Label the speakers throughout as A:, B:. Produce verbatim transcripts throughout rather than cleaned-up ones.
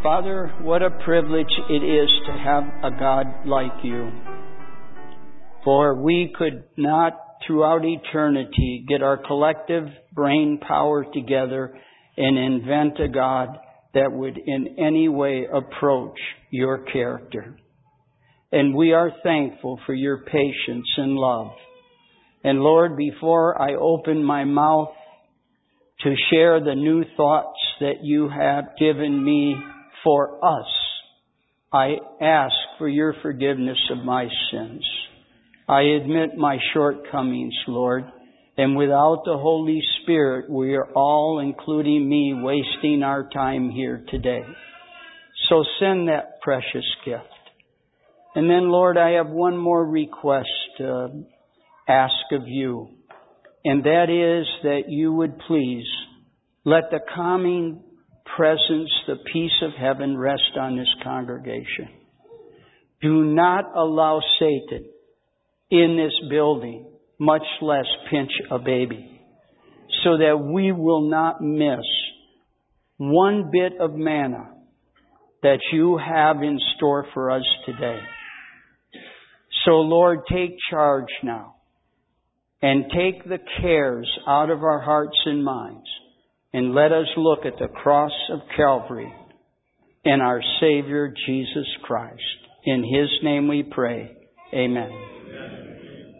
A: Father, what a privilege it is to have a God like you. For we could not, throughout eternity, get our collective brain power together and invent a God that would in any way approach your character. And we are thankful for your patience and love. And Lord, before I open my mouth to share the new thoughts that you have given me for us, I ask for your forgiveness of my sins. I admit my shortcomings, Lord, and without the Holy Spirit, we are all, including me, wasting our time here today. So send that precious gift. And then, Lord, I have one more request to ask of you, and that is that you would please let the calming presence, the peace of heaven rest on this congregation. Do not allow Satan in this building, much less pinch a baby, so that we will not miss one bit of manna that you have in store for us today. So, Lord, take charge now and take the cares out of our hearts and minds, and let us look at the cross of Calvary and our Savior, Jesus Christ. In His name we pray. Amen. Amen.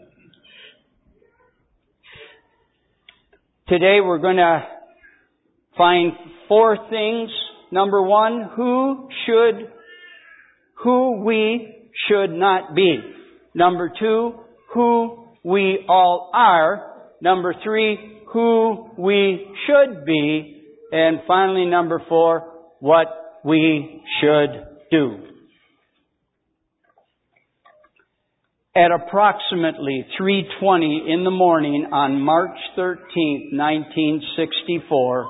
A: Today we're going to find four things. Number one, who should, who we should not be. Number two, who we all are. Number three, who we should be. And finally, number four, what we should do. At approximately three twenty in the morning on March thirteenth, nineteen sixty-four,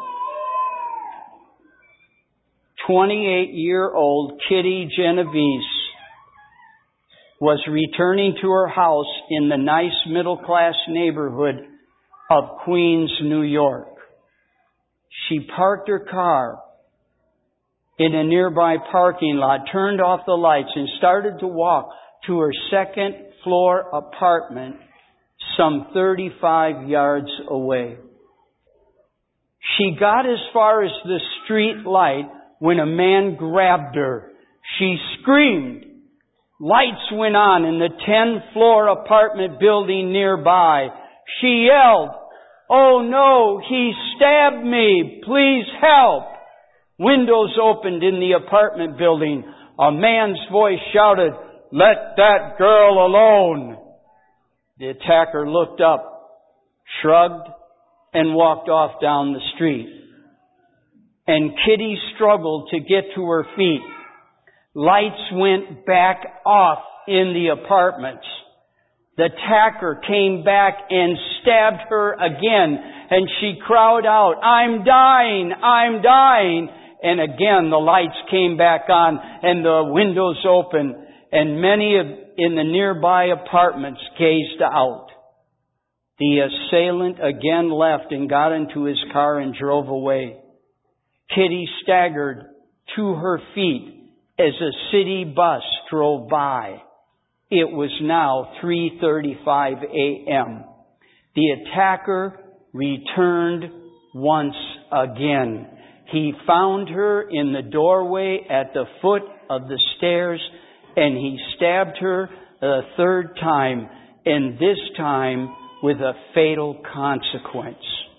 A: twenty-eight-year-old Kitty Genovese was returning to her house in the nice middle-class neighborhood of Queens, New York. She parked her car in a nearby parking lot, turned off the lights, and started to walk to her second floor apartment some thirty-five yards away. She got as far as the street light when a man grabbed her. She screamed. Lights went on in the ten-floor apartment building nearby. She yelled, "Oh no, he stabbed me! Please help!" Windows opened in the apartment building. A man's voice shouted, "Let that girl alone!" The attacker looked up, shrugged, and walked off down the street. And Kitty struggled to get to her feet. Lights went back off in the apartments. The attacker came back and stabbed her again, and she cried out, "I'm dying, I'm dying." And again the lights came back on and the windows opened, and many of, in the nearby apartments gazed out. The assailant again left and got into his car and drove away. Kitty staggered to her feet as a city bus drove by. It was now three thirty-five a.m. The attacker returned once again. He found her in the doorway at the foot of the stairs, and he stabbed her a third time, and this time with a fatal consequence.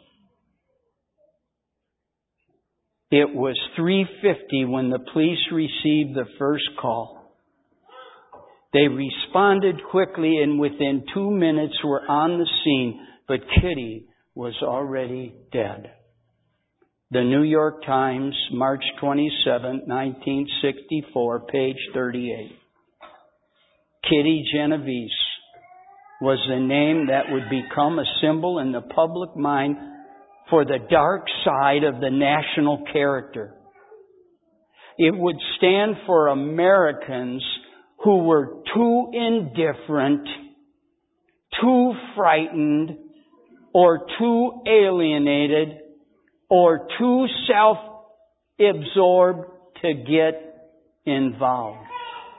A: It was three fifty when the police received the first call. They responded quickly and within two minutes were on the scene, but Kitty was already dead. The New York Times, March twenty-seventh, nineteen sixty-four, page thirty-eight. Kitty Genovese was the name that would become a symbol in the public mind for the dark side of the national character. It would stand for Americans who were too indifferent, too frightened, or too alienated, or too self-absorbed to get involved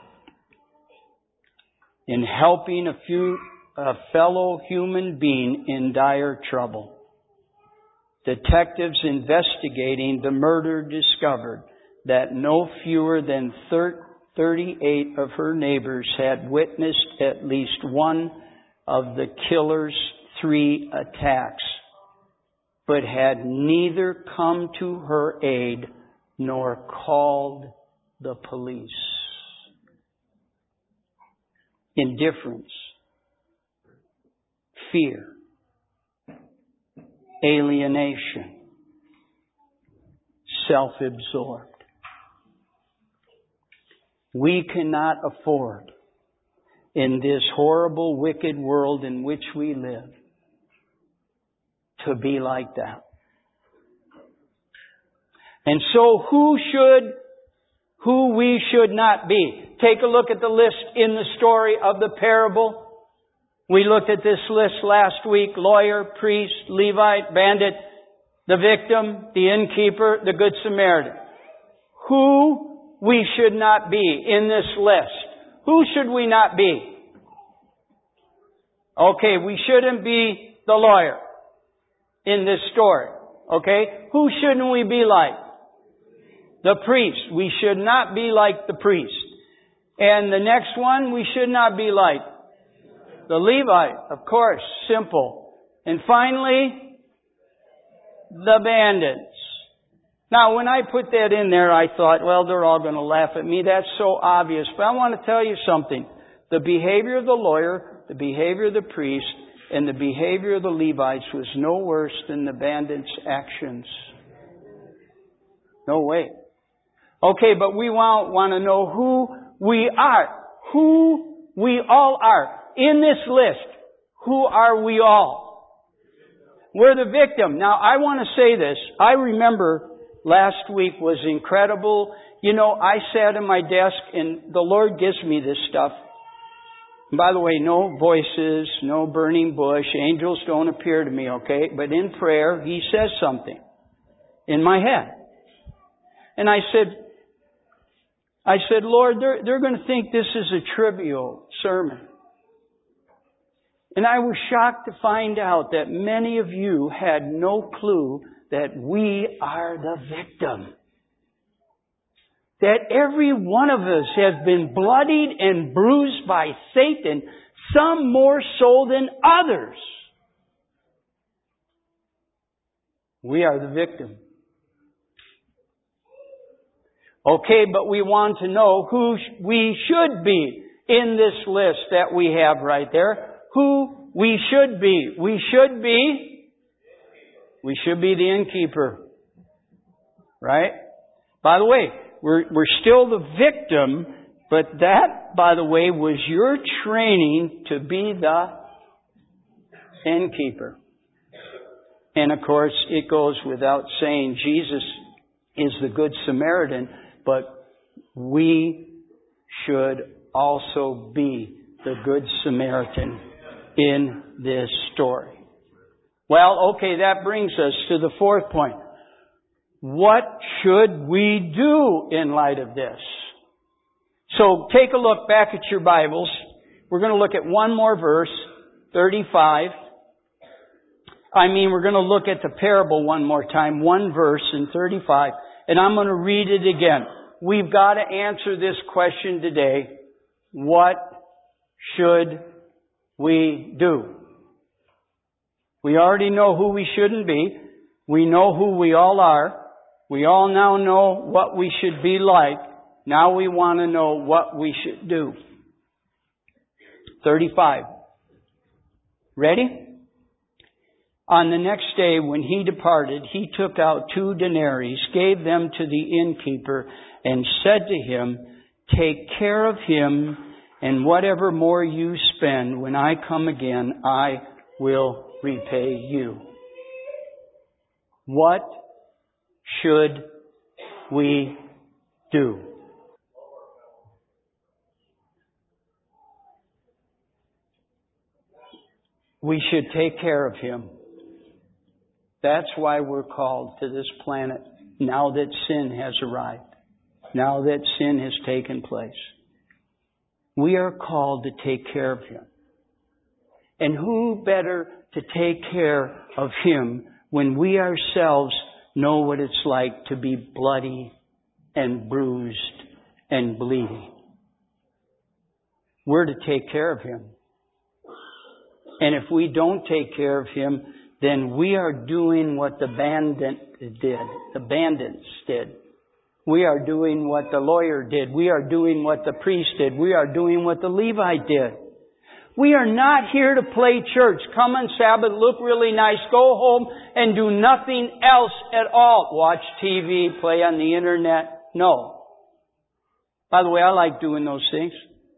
A: in helping a few a fellow human being in dire trouble. Detectives investigating the murder discovered that no fewer than thirty-eight of her neighbors had witnessed at least one of the killer's three attacks, but had neither come to her aid nor called the police. Indifference, fear, alienation, self-absorbed. We cannot afford, in this horrible, wicked world in which we live, to be like that. And so who should, who we should not be? Take a look at the list in the story of the parable. We looked at this list last week. Lawyer, priest, Levite, bandit, the victim, the innkeeper, the Good Samaritan. Who we should not be in this list. Who should we not be? Okay, we shouldn't be the lawyer in this story. Okay? Who shouldn't we be like? The priest. We should not be like the priest. And the next one, we should not be like the Levite. Of course, simple. And finally, the bandits. Now, when I put that in there, I thought, well, they're all going to laugh at me. That's so obvious. But I want to tell you something. The behavior of the lawyer, the behavior of the priest, and the behavior of the Levites was no worse than the bandits' actions. No way. Okay, but we want, want to know who we are. Who we all are. In this list, who are we all? We're the victim. Now, I want to say this. I remember last week was incredible. You know, I sat at my desk and the Lord gives me this stuff. And by the way, no voices, no burning bush. Angels don't appear to me, okay? But in prayer, He says something in my head. And I said, I said, Lord, they're, they're going to think this is a trivial sermon. And I was shocked to find out that many of you had no clue that we are the victim. That every one of us has been bloodied and bruised by Satan, some more so than others. We are the victim. Okay, but we want to know who we should be in this list that we have right there. Who we should be. We should be, we should be the innkeeper. Right? By the way, we're, we're still the victim, but that, by the way, was your training to be the innkeeper. And of course, it goes without saying, Jesus is the Good Samaritan, but we should also be the Good Samaritan in this story. Well, okay, that brings us to the fourth point. What should we do in light of this? So take a look back at your Bibles. We're going to look at one more verse, thirty-five. I mean, we're going to look at the parable one more time, one verse in thirty-five, and I'm going to read it again. We've got to answer this question today. What should we do? We already know who we shouldn't be. We know who we all are. We all now know what we should be like. Now we want to know what we should do. thirty-five. Ready? On the next day when he departed, he took out two denarii, gave them to the innkeeper, and said to him, "Take care of him, and whatever more you spend, when I come again, I will repay you." What should we do? We should take care of him. That's why we're called to this planet now that sin has arrived. now that sin has taken place. We are called to take care of Him. And who better to take care of Him when we ourselves know what it's like to be bloody and bruised and bleeding? We're to take care of Him. And if we don't take care of Him, then we are doing what the bandit did, the bandits did. We are doing what the lawyer did. We are doing what the priest did. We are doing what the Levite did. We are not here to play church. Come on Sabbath, look really nice, go home and do nothing else at all. Watch T V, play on the internet. No. By the way, I like doing those things.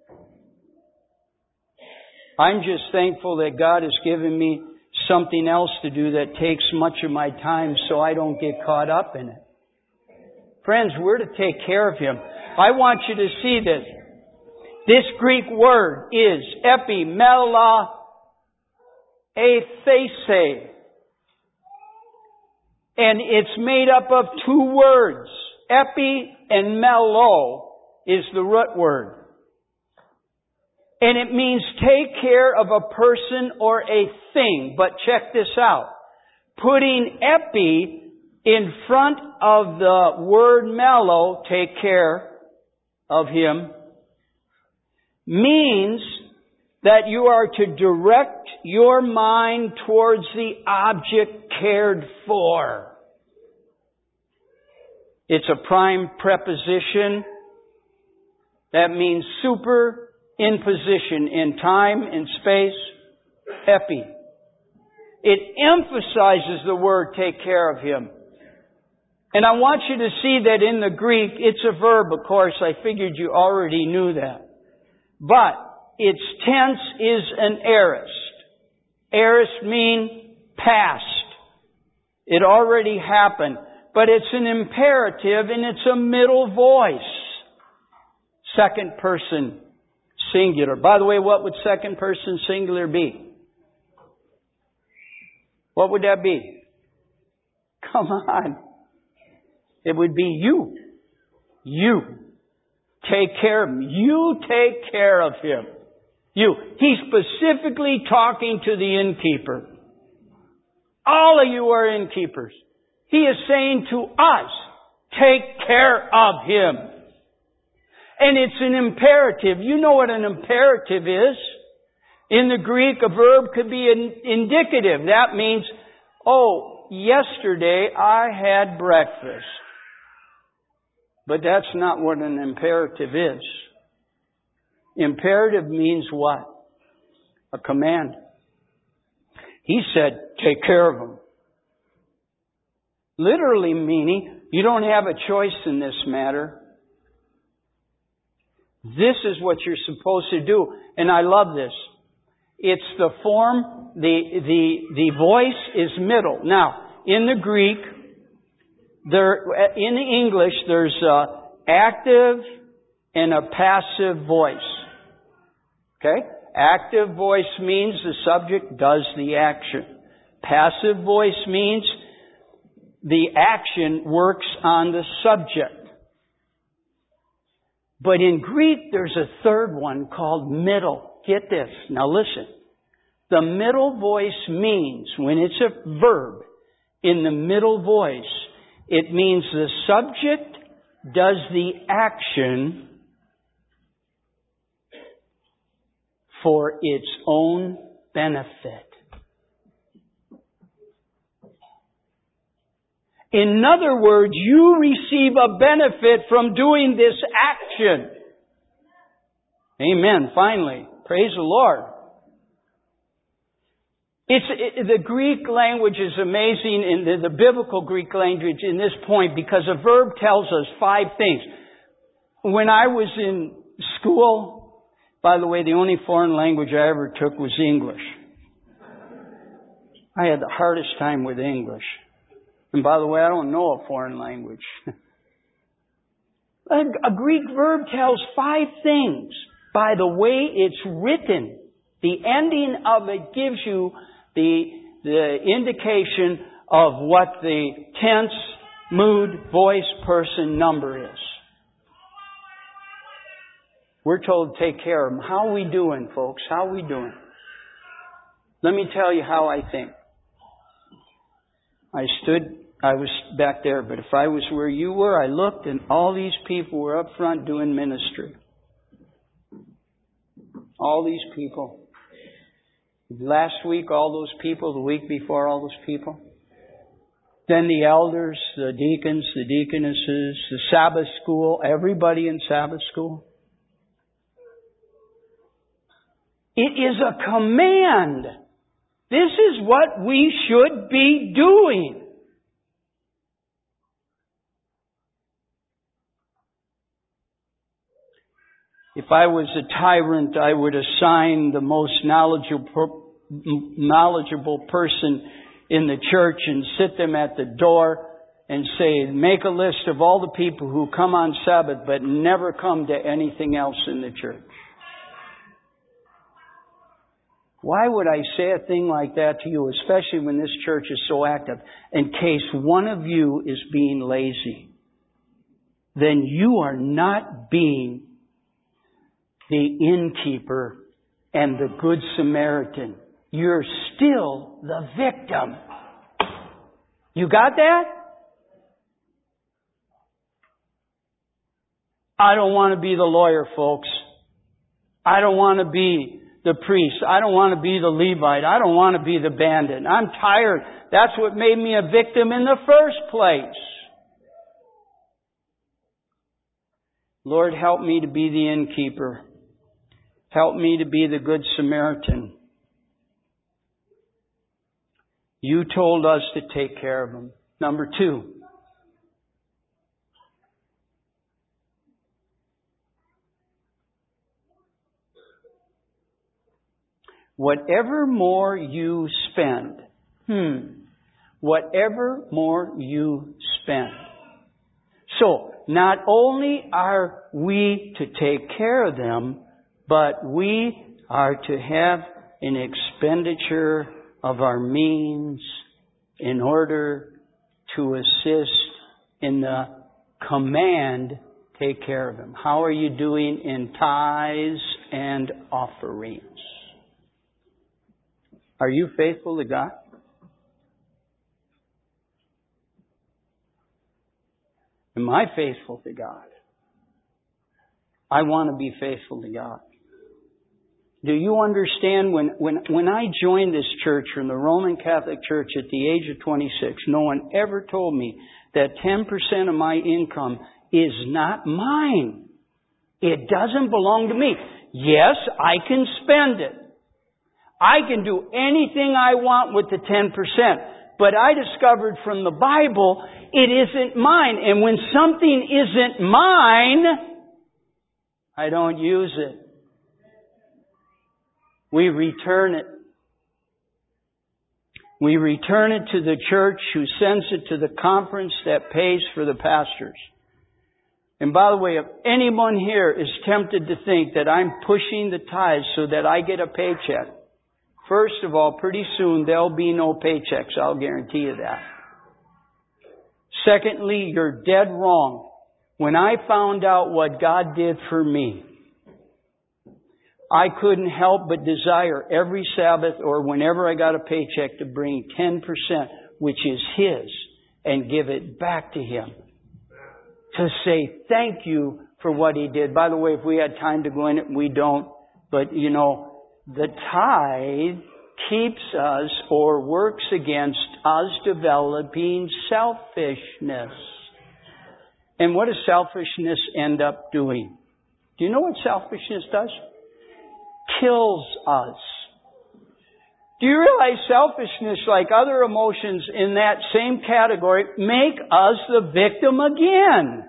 A: I'm just thankful that God has given me something else to do that takes much of my time so I don't get caught up in it. Friends, we're to take care of Him. I want you to see this. This Greek word is epimela athese. And it's made up of two words. Epi and melo is the root word. And it means take care of a person or a thing. But check this out. Putting epi in front of the word melo, take care of him, means that you are to direct your mind towards the object cared for. It's a prime preposition. That means super in position in time and space. Epi. It emphasizes the word take care of him. And I want you to see that in the Greek, it's a verb, of course. I figured you already knew that. But its tense is an aorist. Aorist mean past. It already happened. But it's an imperative and it's a middle voice. Second person singular. By the way, what would second person singular be? What would that be? Come on. It would be you. You. Take care of him. You take care of him. You. He's specifically talking to the innkeeper. All of you are innkeepers. He is saying to us, take care of him. And it's an imperative. You know what an imperative is. In the Greek, a verb could be an indicative. That means, oh, yesterday I had breakfast. But that's not what an imperative is. Imperative means what? A command. He said, take care of him. Literally meaning, you don't have a choice in this matter. This is what you're supposed to do. And I love this. It's the form, the, the, the voice is middle. Now, in the Greek, there, in English, there's a active and a passive voice. Okay? Active voice means the subject does the action. Passive voice means the action works on the subject. But in Greek, there's a third one called middle. Get this. Now listen. The middle voice means, when it's a verb, in the middle voice, it means the subject does the action for its own benefit. In other words, you receive a benefit from doing this action. Amen. Finally. Praise the Lord. It's, it, the Greek language is amazing, in the, the biblical Greek language in this point, because a verb tells us five things. When I was in school, by the way, the only foreign language I ever took was English. I had the hardest time with English. And by the way, I don't know a foreign language. a, a Greek verb tells five things by the way it's written. The ending of it gives you the, the indication of what the tense, mood, voice, person, number is. We're told to take care of them. How are we doing, folks? How are we doing? Let me tell you how I think. I stood, I was back there, but if I was where you were, I looked and all these people were up front doing ministry. All these people. Last week, all those people. The week before, all those people. Then the elders, the deacons, the deaconesses, the Sabbath school, everybody in Sabbath school. It is a command. This is what we should be doing. If I was a tyrant, I would assign the most knowledgeable, knowledgeable person in the church and sit them at the door and say, make a list of all the people who come on Sabbath but never come to anything else in the church. Why would I say a thing like that to you, especially when this church is so active? In case one of you is being lazy, then you are not being the innkeeper and the good Samaritan. You're still the victim. You got that? I don't want to be the lawyer, folks. I don't want to be the priest. I don't want to be the Levite. I don't want to be the bandit. I'm tired. That's what made me a victim in the first place. Lord, help me to be the innkeeper. Help me to be the good Samaritan. You told us to take care of them. Number two. Whatever more you spend, hmm, whatever more you spend. So, not only are we to take care of them, but we are to have an expenditure of our means in order to assist in the command, take care of them. How are you doing in tithes and offerings? Are you faithful to God? Am I faithful to God? I want to be faithful to God. Do you understand when, when, when I joined this church from the Roman Catholic Church at the age of twenty-six, no one ever told me that ten percent of my income is not mine. It doesn't belong to me. Yes, I can spend it. I can do anything I want with the ten percent. But I discovered from the Bible, it isn't mine. And when something isn't mine, I don't use it. We return it. We return it to the church who sends it to the conference that pays for the pastors. And by the way, if anyone here is tempted to think that I'm pushing the tithes so that I get a paycheck, first of all, pretty soon there'll be no paychecks. I'll guarantee you that. Secondly, you're dead wrong. When I found out what God did for me, I couldn't help but desire every Sabbath or whenever I got a paycheck to bring ten percent, which is His, and give it back to Him. To say thank you for what He did. By the way, if we had time to go in it, we don't. But, you know, the tithe keeps us or works against us developing selfishness. And what does selfishness end up doing? Do you know what selfishness does? Kills us. Do you realize selfishness, like other emotions in that same category, make us the victim again?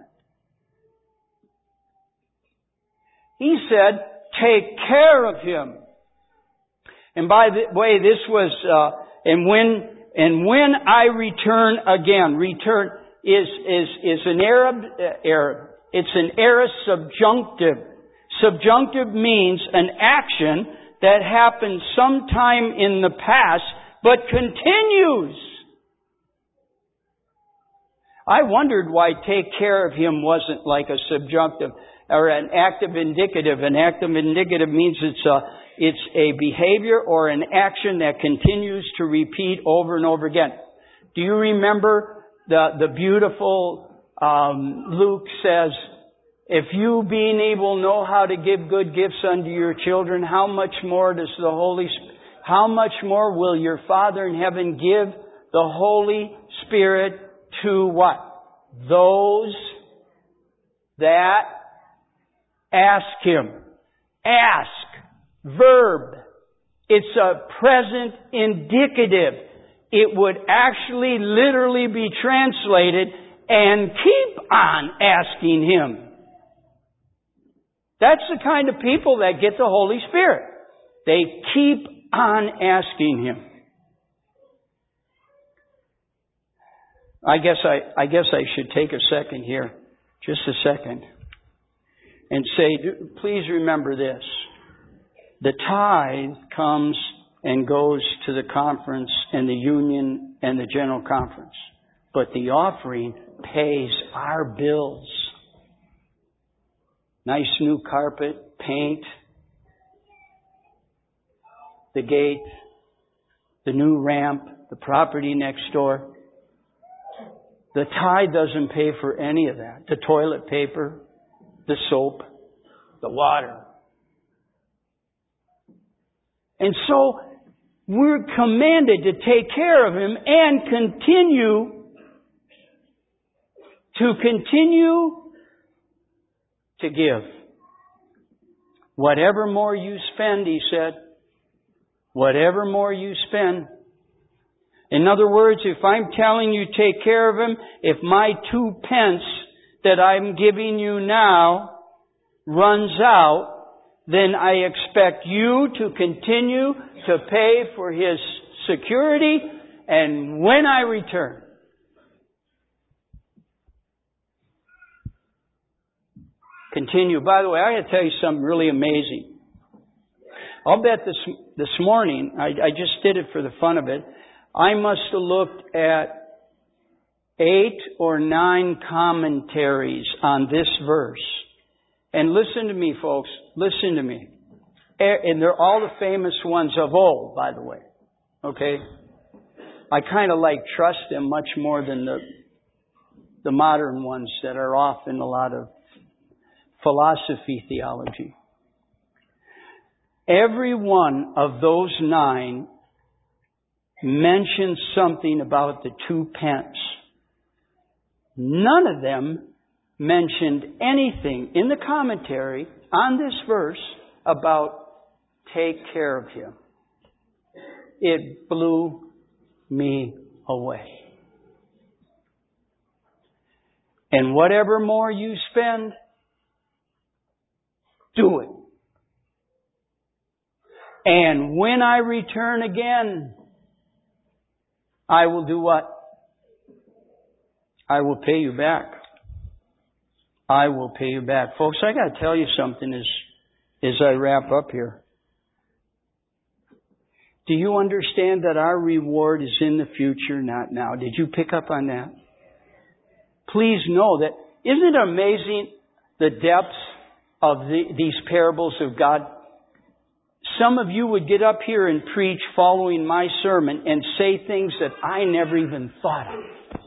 A: He said, take care of him. And by the way, this was, uh, and when, and when I return again, return is, is, is an Arab, uh, Arab. It's an aorist subjunctive. Subjunctive means an action that happened sometime in the past, but continues. I wondered why take care of him wasn't like a subjunctive or an active indicative. An active indicative means it's a, it's a behavior or an action that continues to repeat over and over again. Do you remember the, the beautiful, um, Luke says, if you being able know how to give good gifts unto your children, how much more does the Holy Spirit, how much more will your Father in heaven give the Holy Spirit to what? Those that ask Him. Ask. Verb. It's a present indicative. It would actually literally be translated, and keep on asking Him. That's the kind of people that get the Holy Spirit. They keep on asking Him. I guess I, I guess I should take a second here, just a second, and say, please remember this. The tithe comes and goes to the conference and the union and the general conference. But the offering pays our bills. Nice new carpet, paint, the gate, the new ramp, the property next door. The tithe doesn't pay for any of that. The toilet paper, the soap, the water. And so we're commanded to take care of Him and continue to continue to give. Whatever more you spend, He said, whatever more you spend. In other words, if I'm telling you take care of Him, if my two pence that I'm giving you now runs out, then I expect you to continue to pay for His security, and when I return, continue. By the way, I got to tell you something really amazing. I'll bet this this morning, I, I just did it for the fun of it, I must have looked at eight or nine commentaries on this verse. And listen to me, folks. Listen to me. And they're all the famous ones of old, by the way. Okay? I kind of like trust them much more than the the modern ones that are off in a lot of philosophy theology. Every one of those nine mentions something about the two pence. None of them mentioned anything in the commentary on this verse about take care of Him. It blew me away. And whatever more you spend, do it. And when I return again, I will do what? I will pay you back. I will pay you back. Folks, I got to tell you something as, as I wrap up here. Do you understand that our reward is in the future, not now? Did you pick up on that? Please know that, isn't it amazing the depths of the, these parables of God? Some of you would get up here and preach following my sermon and say things that I never even thought of.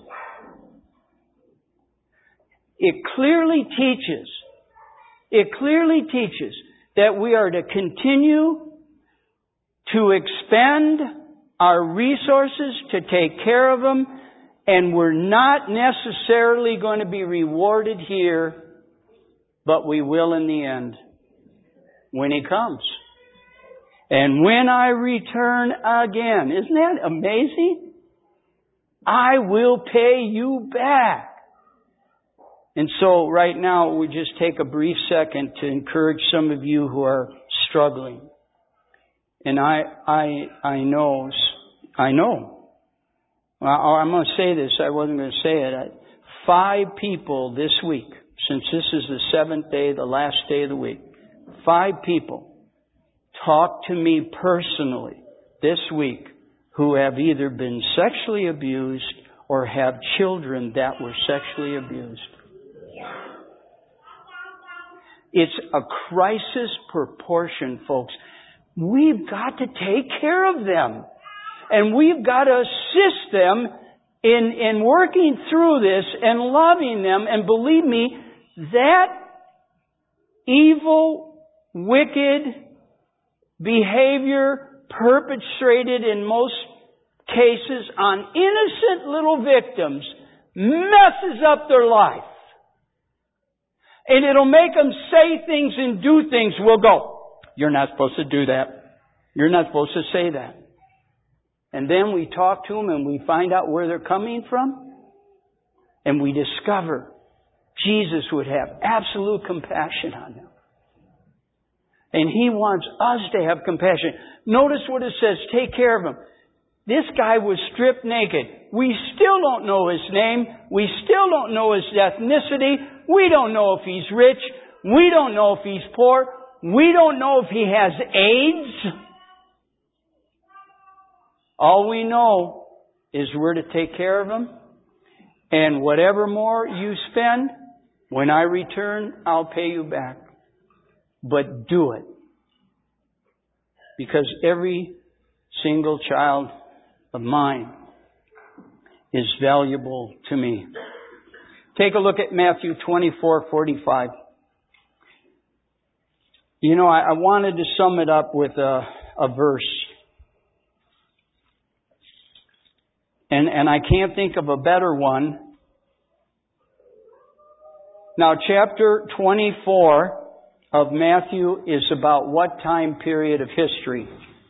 A: It clearly teaches, it clearly teaches that we are to continue to expend our resources to take care of them, and we're not necessarily going to be rewarded here, but we will in the end when He comes. And when I return again, isn't that amazing? I will pay you back. And so right now we just take a brief second to encourage some of you who are struggling. And I, I, I know, I know. Well, I'm going to say this. I wasn't going to say it. Five people this week, since this is the seventh day, the last day of the week, five people talked to me personally this week who have either been sexually abused or have children that were sexually abused. It's a crisis proportion, folks. We've got to take care of them. And we've got to assist them in, in working through this and loving them. And believe me, that evil, wicked behavior perpetrated in most cases on innocent little victims messes up their life. And it'll make them say things and do things. We'll go, you're not supposed to do that. You're not supposed to say that. And then we talk to them and we find out where they're coming from. And we discover Jesus would have absolute compassion on them. And He wants us to have compassion. Notice what it says, take care of them. This guy was stripped naked. We still don't know his name. We still don't know his ethnicity. We don't know if he's rich. We don't know if he's poor. We don't know if he has AIDS. All we know is we're to take care of him. And whatever more you spend, when I return, I'll pay you back. But do it. Because every single child of mine is valuable to me. Take a look at Matthew twenty-four forty-five. You know, I, I wanted to sum it up with a, a verse. And, and I can't think of a better one. Now, chapter twenty-four of Matthew is about what time period of history?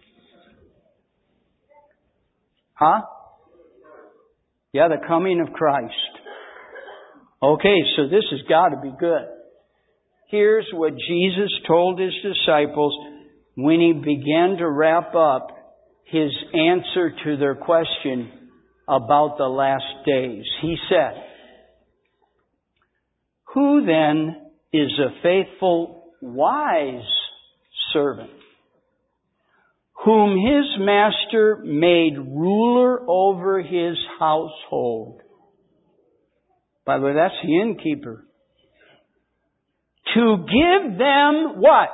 A: Huh? Yeah, the coming of Christ. Okay, so this has got to be good. Here's what Jesus told His disciples when He began to wrap up His answer to their question about the last days. He said, "Who then is a faithful, wise servant, whom his master made ruler over his household?" By the way, that's the innkeeper. "To give them" what?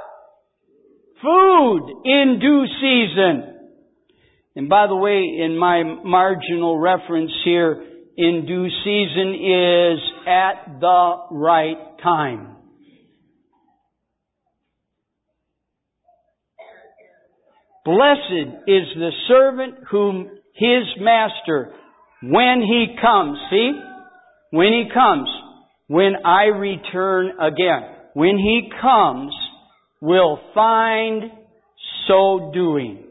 A: "Food in due season." And by the way, in my marginal reference here, in due season is at the right time. "Blessed is the servant whom his master, when he comes," see? When he comes, when I return again, when he comes, will find so doing.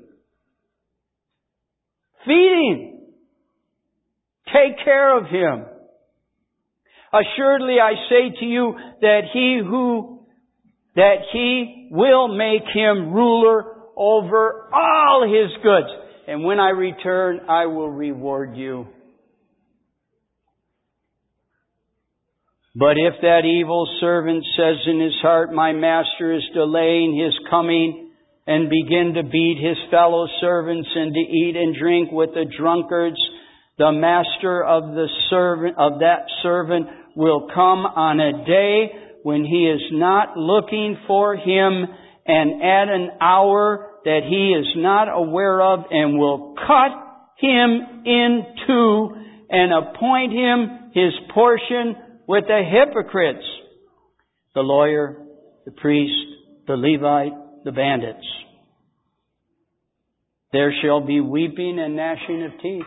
A: Feed him. Take care of him. "Assuredly I say to you that he who, that he will make him ruler over all his goods. And when I return, I will reward you. But if that evil servant says in his heart, my master is delaying his coming, and begin to beat his fellow servants and to eat and drink with the drunkards, the master of the servant of that servant will come on a day when he is not looking for him, and at an hour that he is not aware of, and will cut him in two and appoint him his portion with the hypocrites, the lawyer, the priest, the Levite, the bandits. There shall be weeping and gnashing of teeth."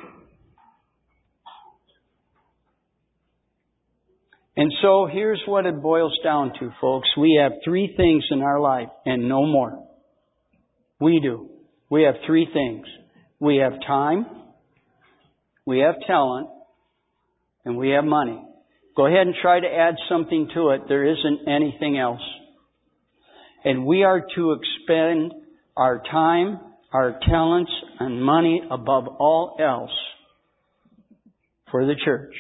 A: And so here's what it boils down to, folks. We have three things in our life and no more. We do. We have three things. We have time, we have talent, and we have money. Go ahead and try to add something to it. There isn't anything else. And we are to expend our time, our talents, and money above all else for the church.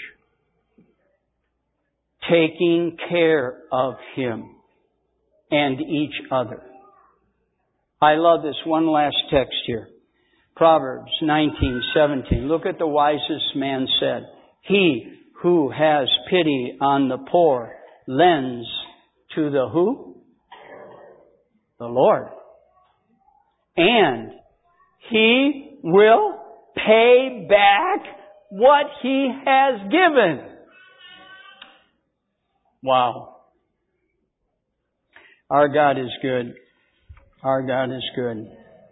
A: Taking care of Him and each other. I love this one last text here. Proverbs nineteen seventeen. Look at the wisest man said. He who has pity on the poor lends to the who? The Lord. And He will pay back what He has given. Wow. Our God is good. Our God is good.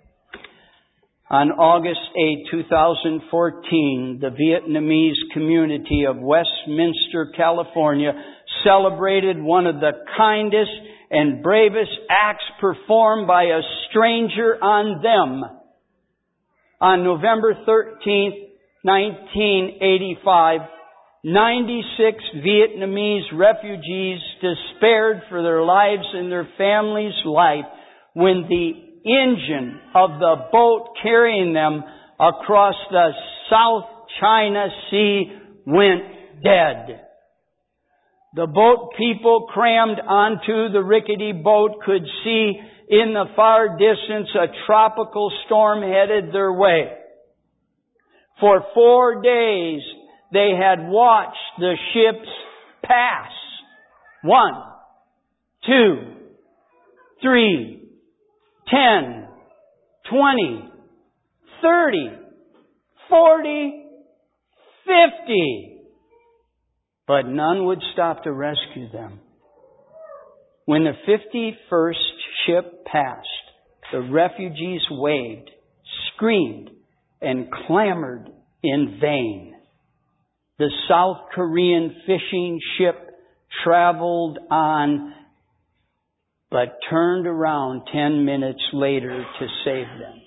A: On August eighth, two thousand fourteen, the Vietnamese community of Westminster, California, celebrated one of the kindest and bravest acts performed by a stranger on them. On November thirteenth, nineteen eighty-five, ninety-six Vietnamese refugees despaired for their lives and their family's life when the engine of the boat carrying them across the South China Sea went dead. The boat people crammed onto the rickety boat could see in the far distance a tropical storm headed their way. For four days they had watched the ships pass. One, two, three, ten, twenty, thirty, forty, fifty. But none would stop to rescue them. When the fifty-first ship passed, the refugees waved, screamed, and clamored in vain. The South Korean fishing ship traveled on, but turned around ten minutes later to save them.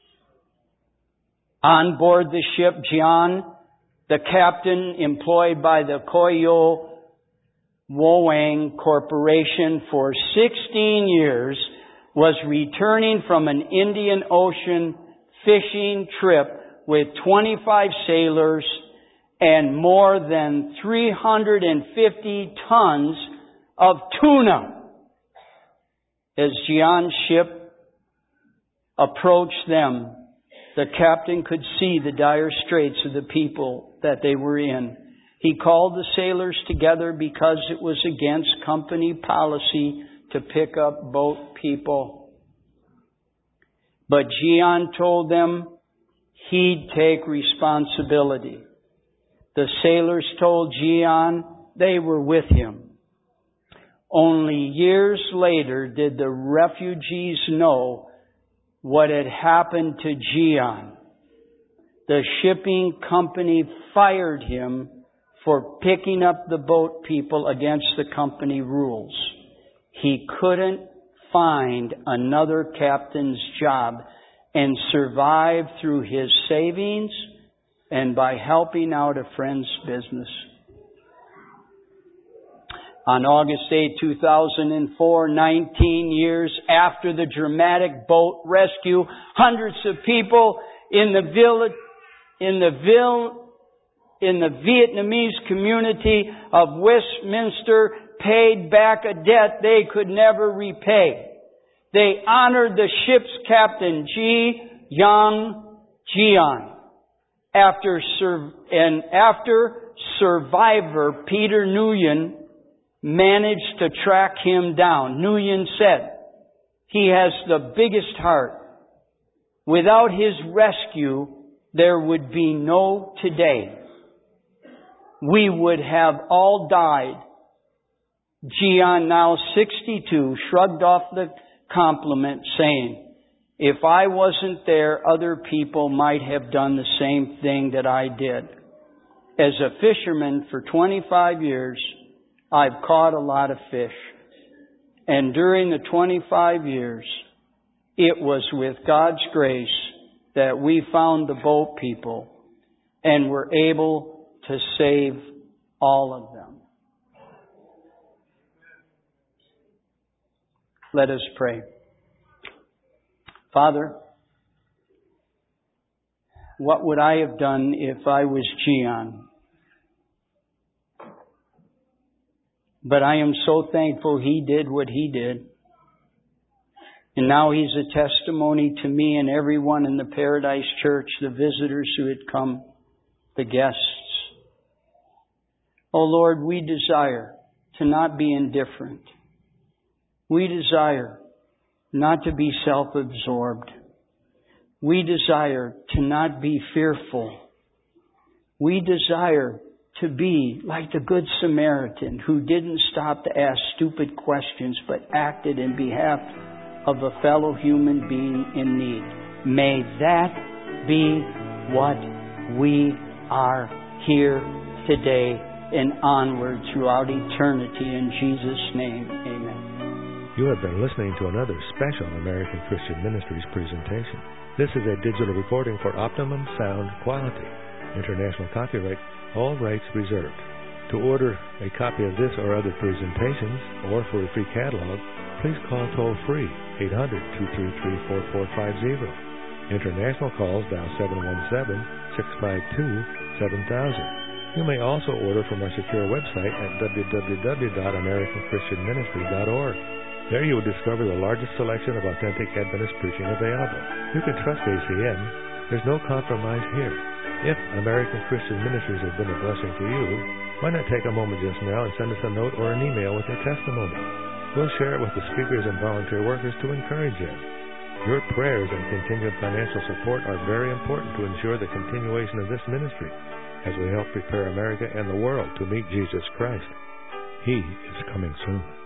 A: On board the ship, Jian, the captain employed by the Koyo Woang Corporation for sixteen years, was returning from an Indian Ocean fishing trip with twenty-five sailors and more than three hundred fifty tons of tuna. As Jian's ship approached them, the captain could see the dire straits of the people that they were in. He called the sailors together because it was against company policy to pick up boat people. But Jian told them he'd take responsibility. The sailors told Jian they were with him. Only years later did the refugees know what had happened to Jian. The shipping company fired him for picking up the boat people against the company rules. He couldn't find another captain's job and survived through his savings and by helping out a friend's business. On August eighth, two thousand four, nineteen years after the dramatic boat rescue, hundreds of people in the village, in the vil, in the Vietnamese community of Westminster paid back a debt they could never repay. They honored the ship's captain, Ji Yang Jian, after sur- and after survivor Peter Nguyen managed to track him down. Nguyen said, "He has the biggest heart. Without his rescue, there would be no today. We would have all died." Jian, now sixty-two, shrugged off the compliment, saying, "If I wasn't there, other people might have done the same thing that I did. As a fisherman for twenty-five years, I've caught a lot of fish. And during the twenty-five years, it was with God's grace that we found the boat people and were able to save all of them." Let us pray. Father, what would I have done if I was Jian? But I am so thankful he did what he did. And now he's a testimony to me and everyone in the Paradise Church, the visitors who had come, the guests. Oh Lord, we desire to not be indifferent. We desire not to be self-absorbed. We desire to not be fearful. We desire to be like the Good Samaritan who didn't stop to ask stupid questions but acted in behalf of a fellow human being in need. May that be what we are here today and onward throughout eternity. In Jesus' name, amen.
B: You have been listening to another special American Christian Ministries presentation. This is a digital recording for optimum sound quality. International copyright, all rights reserved. To order a copy of this or other presentations, or for a free catalog, please call toll-free eight hundred, two three three, four four five zero. International calls dial seven one seven, six five two, seven thousand. You may also order from our secure website at w w w dot american christian ministry dot org. There you will discover the largest selection of authentic Adventist preaching available. You can trust A C M. There's no compromise here. If American Christian Ministries has been a blessing to you, why not take a moment just now and send us a note or an email with your testimony? We'll share it with the speakers and volunteer workers to encourage you. Your prayers and continued financial support are very important to ensure the continuation of this ministry as we help prepare America and the world to meet Jesus Christ. He is coming soon.